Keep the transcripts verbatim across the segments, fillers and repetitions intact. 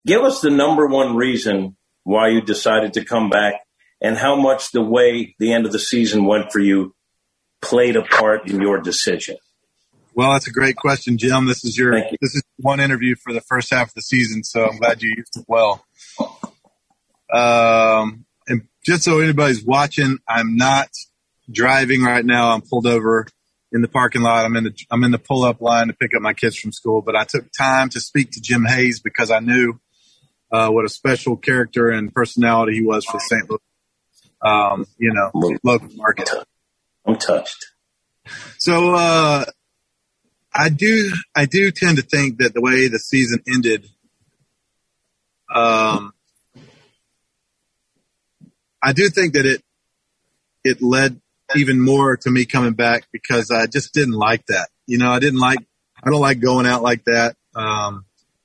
give us the number one reason why you decided to come back and how much the way the end of the season went for you played a part in your decision. Well, that's a great question, Jim. This is your you. this is one interview for the first half of the season, so I'm glad you used it well. Um, and just so anybody's watching, I'm not driving right now. I'm pulled over in the parking lot. I'm in the I'm in the pull-up line to pick up my kids from school. But I took time to speak to Jim Hayes because I knew uh, what a special character and personality he was for the Saint Louis, um, you know, local market. I'm touched. So uh, I do I do tend to think that the way the season ended, um, I do think that it it led even more to me coming back because I just didn't like that. You know, I didn't like, I don't like going out like that. Um,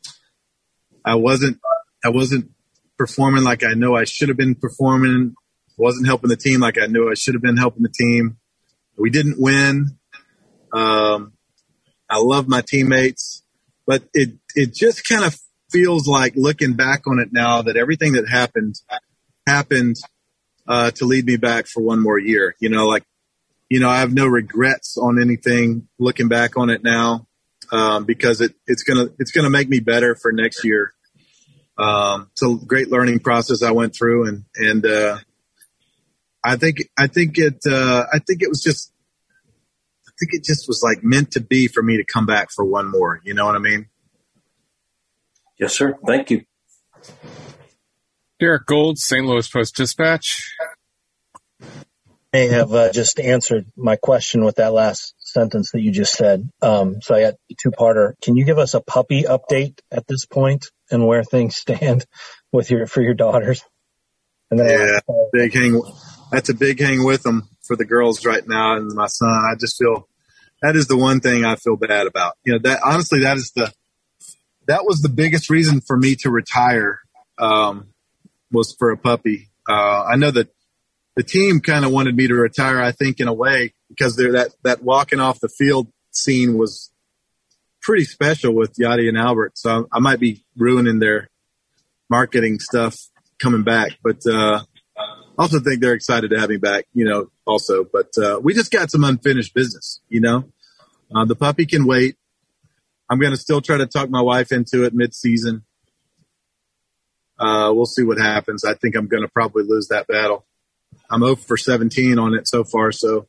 I wasn't, I wasn't performing like I know I should have been performing. Wasn't helping the team like I knew I should have been helping the team. We didn't win. Um, I love my teammates, but it, it just kind of feels like looking back on it now that everything that happened happened Uh, to lead me back for one more year. You know, like, you know, I have no regrets on anything looking back on it now, um, because it, it's going to, it's going to make me better for next year. Um, it's a great learning process I went through and, and, uh, I think, I think it, uh, I think it was just, I think it just was like meant to be for me to come back for one more. You know what I mean? Yes, sir. Thank you. Derek Gold, Saint Louis Post-Dispatch. May have uh, just answered my question with that last sentence that you just said. Um, so I got a two-parter. Can you give us a puppy update at this point and where things stand with your for your daughters? And then yeah, big hang. That's a big hang with them for the girls right now, and my son. I just feel that is the one thing I feel bad about. You know, that honestly, that is the that was the biggest reason for me to retire. Um, was for a puppy. Uh, I know that the team kind of wanted me to retire, I think, in a way, because they're that, that walking off the field scene was pretty special with Yadi and Albert. So I might be ruining their marketing stuff coming back. But uh, I also think they're excited to have me back, you know, also. But uh, we just got some unfinished business, you know. Uh, the puppy can wait. I'm going to still try to talk my wife into it mid-season. Uh, we'll see what happens. I think I'm going to probably lose that battle. I'm zero for seventeen on it so far, so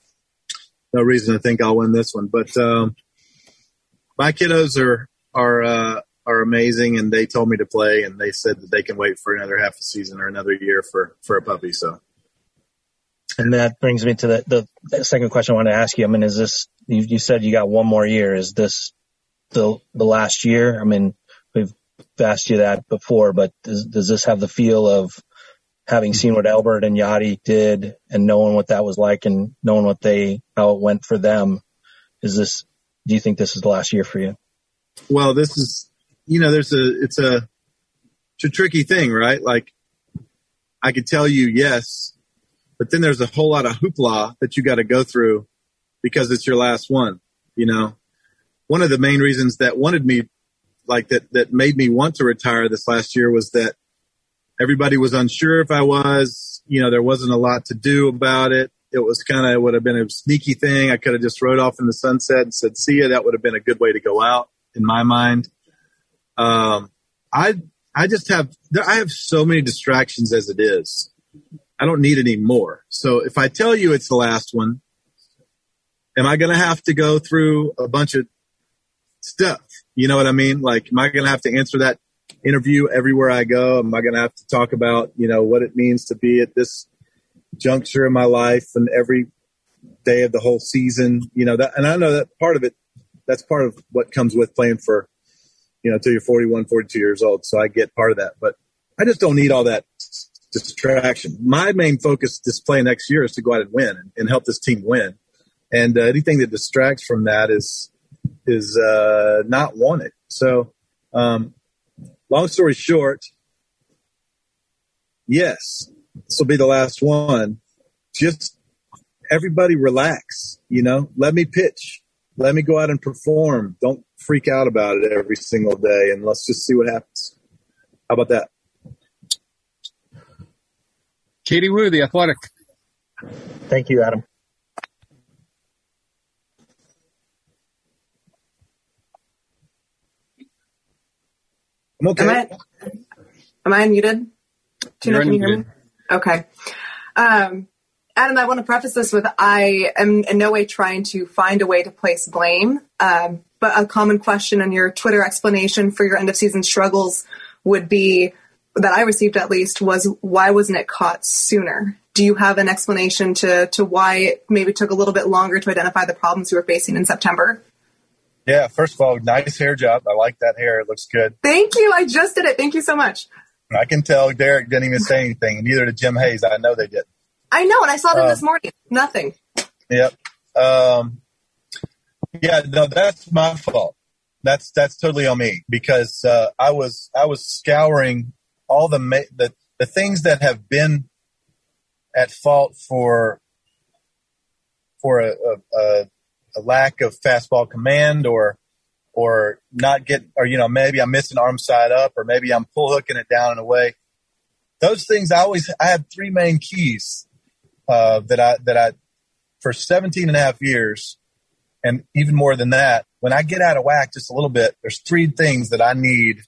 no reason to think I'll win this one. But um, my kiddos are are uh, are amazing, and they told me to play, and they said that they can wait for another half a season or another year for, for a puppy. So, and that brings me to the, the second question I want to ask you. I mean, is this you, you said you got one more year? Is this the the last year? I mean, we've asked you that before, but does, does this have the feel of having seen what Albert and Yadi did and knowing what that was like and knowing what they, how it went for them? Is this, do you think this is the last year for you? Well, this is, you know, there's a, it's a, it's a tricky thing, right? Like I could tell you yes, but then there's a whole lot of hoopla that you got to go through because it's your last one. You know, one of the main reasons that wanted me like that, that made me want to retire this last year was that everybody was unsure if I was, you know, there wasn't a lot to do about it. It was kind of, would have been a sneaky thing. I could have just rode off in the sunset and said, see ya. That would have been a good way to go out in my mind. Um, I, I just have, I have so many distractions as it is. I don't need any more. So if I tell you it's the last one, am I going to have to go through a bunch of stuff? You know what I mean? Like, am I going to have to answer that interview everywhere I go? Am I going to have to talk about, you know, what it means to be at this juncture in my life and every day of the whole season? You know, that, and I know that part of it, that's part of what comes with playing for, you know, until you're forty-one, forty-two years old. So I get part of that, but I just don't need all that distraction. My main focus this play next year is to go out and win and, and help this team win. And uh, anything that distracts from that is, is uh, not wanted. So, um, long story short, yes, this will be the last one. Just everybody relax, you know, let me pitch. Let me go out and perform. Don't freak out about it every single day, and let's just see what happens. How about that? Katie Woo, The Athletic. Thank you, Adam. I'm okay. Am I, am I unmuted? Tina, You're can you hear me? Okay. Um, Adam, I want to preface this with I am in no way trying to find a way to place blame, um, but a common question in your Twitter explanation for your end of season struggles would be, that I received at least, was why wasn't it caught sooner? Do you have an explanation to, to why it maybe took a little bit longer to identify the problems you were facing in September? Yeah, first of all, nice hair job. I like that hair. It looks good. Thank you. I just did it. Thank you so much. I can tell Derek didn't even say anything, and neither did Jim Hayes. I know they didn't. I know, and I saw them um, this morning. Nothing. Yep. Um, yeah, no, that's my fault. That's that's totally on me because uh, I was I was scouring all the, ma- the the things that have been at fault for for a, a, a lack of fastball command or or not get or you know maybe I'm missing arm side up or maybe I'm pull hooking it down and away. Those things I always I had three main keys uh, that I that I for seventeen and a half years and even more than that. When I get out of whack just a little bit, there's three things that I need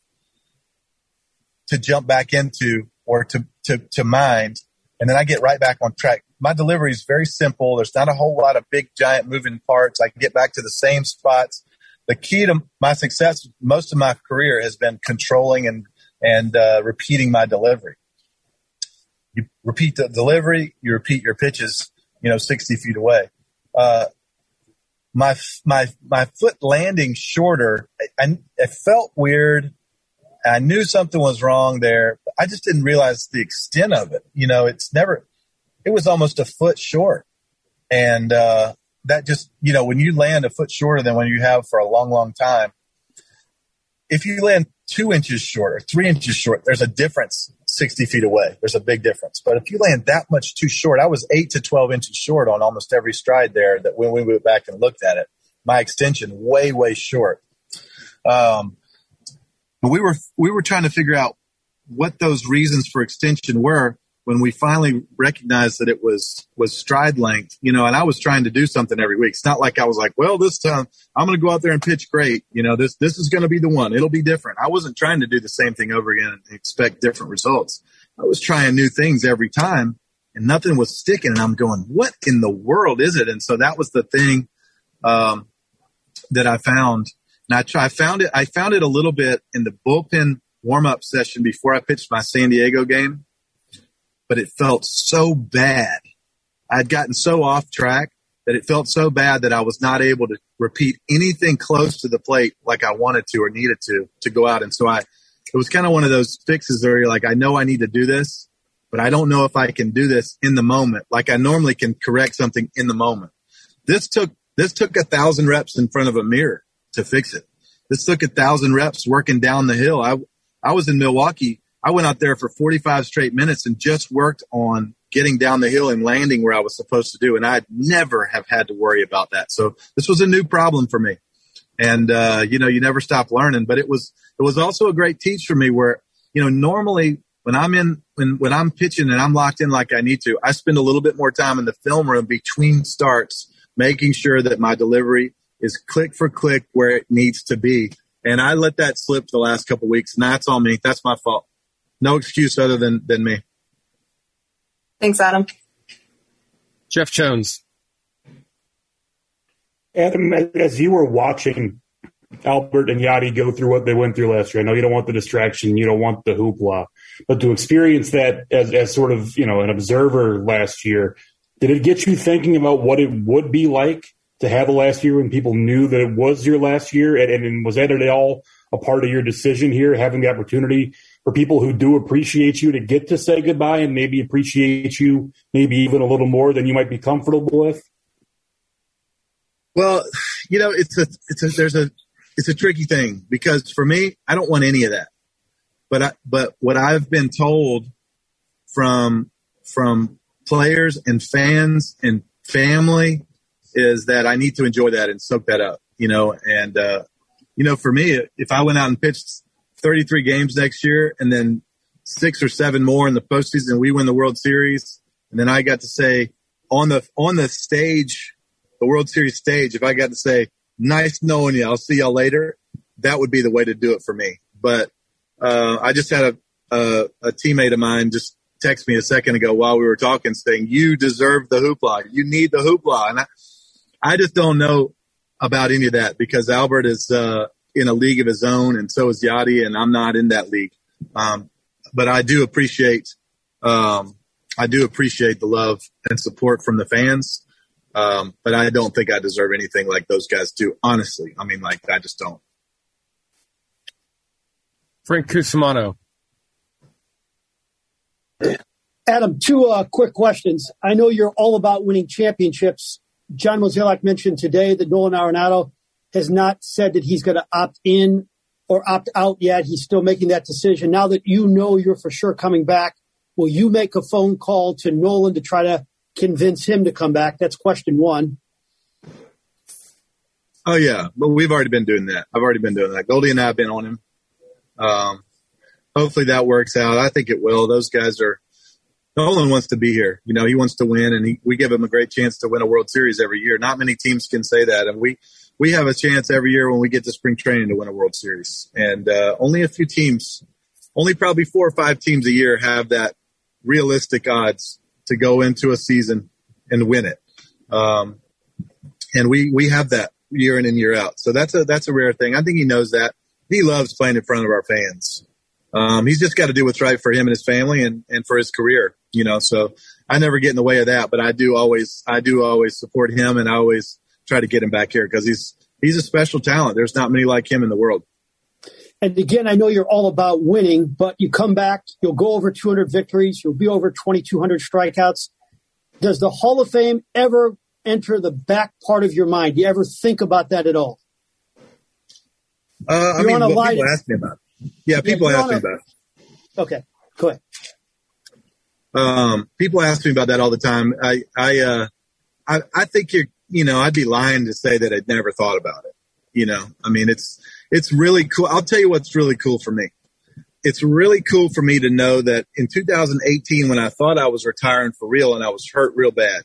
to jump back into or to, to, to mind, and then I get right back on track. My delivery is very simple. There's not a whole lot of big, giant moving parts. I can get back to the same spots. The key to my success most of my career has been controlling and, and uh, repeating my delivery. You repeat the delivery, you repeat your pitches, you know, sixty feet away. Uh, my my my foot landing shorter, I, it felt weird. I knew something was wrong there. But I just didn't realize the extent of it. You know, it's never – it was almost a foot short. And uh, that just – you know, when you land a foot shorter than when you have for a long, long time, if you land two inches short or three inches short, there's a difference sixty feet away. There's a big difference. But if you land that much too short, I was eight to twelve inches short on almost every stride there that when we went back and looked at it, my extension way, way short. Um, but we were we were trying to figure out what those reasons for extension were when we finally recognized that it was was stride length, you know, and I was trying to do something every week. It's not like I was like, well, this time I'm going to go out there and pitch great. You know, this this is going to be the one. It'll be different. I wasn't trying to do the same thing over again and expect different results. I was trying new things every time, and nothing was sticking. And I'm going, what in the world is it? And so that was the thing um, that I found. And I, try, I found it. I found it a little bit in the bullpen warm-up session before I pitched my San Diego game. But it felt so bad. I'd gotten so off track that it felt so bad that I was not able to repeat anything close to the plate like I wanted to or needed to to go out. And so I, it was kind of one of those fixes where you're like, I know I need to do this, but I don't know if I can do this in the moment. Like I normally can correct something in the moment. This took this took a thousand reps in front of a mirror to fix it. This took a thousand reps working down the hill. I I was in Milwaukee. I went out there for forty-five straight minutes and just worked on getting down the hill and landing where I was supposed to do. And I'd never have had to worry about that. So this was a new problem for me. And, uh, you know, you never stop learning. But it was it was also a great teach for me where, you know, normally when I'm in when, when I'm pitching and I'm locked in like I need to, I spend a little bit more time in the film room between starts, making sure that my delivery is click for click where it needs to be. And I let that slip the last couple of weeks. And that's on me. That's my fault. No excuse other than, than me. Thanks, Adam. Jeff Jones. Adam, as you were watching Albert and Yadi go through what they went through last year, I know you don't want the distraction, you don't want the hoopla, but to experience that as, as sort of, you know, an observer last year, did it get you thinking about what it would be like to have a last year when people knew that it was your last year? And, and was that at all a part of your decision here, having the opportunity for people who do appreciate you to get to say goodbye and maybe appreciate you maybe even a little more than you might be comfortable with? Well, you know, it's a, it's a, there's a, it's a tricky thing because for me, I don't want any of that. But I, but what I've been told from, from players and fans and family is that I need to enjoy that and soak that up, you know, and, uh, you know, for me, if I went out and pitched thirty-three games next year and then six or seven more in the postseason, we win the World Series. And then I got to say on the on the stage, the World Series stage, if I got to say, nice knowing you, I'll see y'all later, that would be the way to do it for me. But uh, I just had a, a, a teammate of mine just text me a second ago while we were talking saying, you deserve the hoopla. You need the hoopla. And I, I just don't know about any of that because Albert is uh, in a league of his own and so is Yadi, and I'm not in that league. Um, but I do appreciate um, I do appreciate the love and support from the fans. Um, but I don't think I deserve anything like those guys do, honestly. I mean, like, I just don't. Frank Cusimano. Adam, two uh, quick questions. I know you're all about winning championships. John Mozeliak mentioned today that Nolan Arenado has not said that he's going to opt in or opt out yet. He's still making that decision. Now that you know you're for sure coming back, will you make a phone call to Nolan to try to convince him to come back? That's question one. Oh, yeah. But we've already been doing that. I've already been doing that. Goldie and I have been on him. Um, hopefully that works out. I think it will. Those guys are – Nolan wants to be here. You know, he wants to win, and he, we give him a great chance to win a World Series every year. Not many teams can say that. And we, we have a chance every year when we get to spring training to win a World Series. And uh, only a few teams, only probably four or five teams a year have that realistic odds to go into a season and win it. Um, and we, we have that year in and year out. So that's a, that's a rare thing. I think he knows that. He loves playing in front of our fans. Um, he's just got to do what's right for him and his family and, and for his career, you know, so I never get in the way of that, but I do always, I do always support him and I always try to get him back here because he's, he's a special talent. There's not many like him in the world. And again, I know you're all about winning, but you come back, you'll go over two hundred victories, you'll be over twenty-two hundred strikeouts. Does the Hall of Fame ever enter the back part of your mind? Do you ever think about that at all? Uh, I mean, well, people ask me about it. Yeah, people yeah, ask me a, about it. Okay, go ahead. Um, people ask me about that all the time. I, I, uh, I, I think you're, you know, I'd be lying to say that I'd never thought about it. You know, I mean, it's, it's really cool. I'll tell you what's really cool for me. It's really cool for me to know that in two thousand eighteen, when I thought I was retiring for real and I was hurt real bad,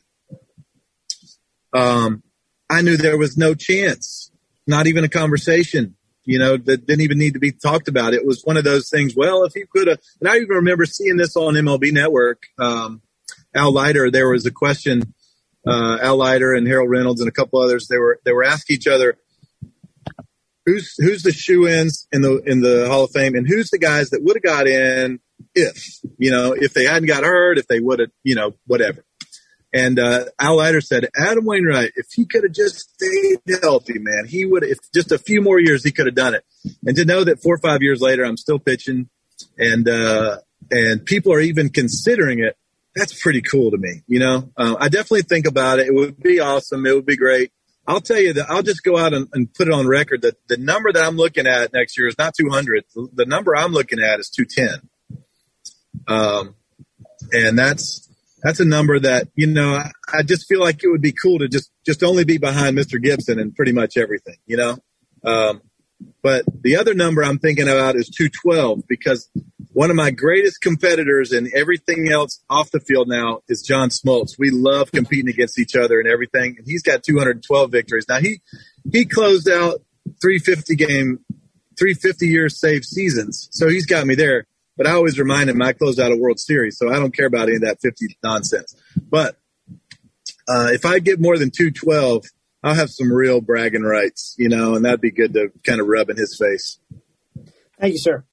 um, I knew there was no chance, not even a conversation. You know, that didn't even need to be talked about. It was one of those things, well, if he could have, and I even remember seeing this on M L B Network, um, Al Leiter, there was a question, uh, Al Leiter and Harold Reynolds and a couple others, they were, they were asking each other, who's, who's the shoe-ins in the, in the Hall of Fame and who's the guys that would have got in if, you know, if they hadn't got hurt, if they would have, you know, whatever. And uh, Al Leiter said, Adam Wainwright, if he could have just stayed healthy, man, he would have, if just a few more years, he could have done it. And to know that four or five years later, I'm still pitching and uh, and people are even considering it, that's pretty cool to me. You know, uh, I definitely think about it. It would be awesome. It would be great. I'll tell you that I'll just go out and, and put it on record that the number that I'm looking at next year is not two hundred. The number I'm looking at is two ten. Um, and that's, That's a number that, you know, I, I just feel like it would be cool to just, just only be behind Mister Gibson and pretty much everything, you know. Um, but the other number I'm thinking about is two twelve because one of my greatest competitors and everything else off the field now is John Smoltz. We love competing against each other and everything, and he's got two hundred twelve victories. Now, he he closed out three fifty game, three fifty-year save seasons, so he's got me there. But I always remind him I closed out a World Series, so I don't care about any of that fifty nonsense. But uh, if I get more than two twelve, I'll have some real bragging rights, you know, and that'd be good to kind of rub in his face. Thank you, sir.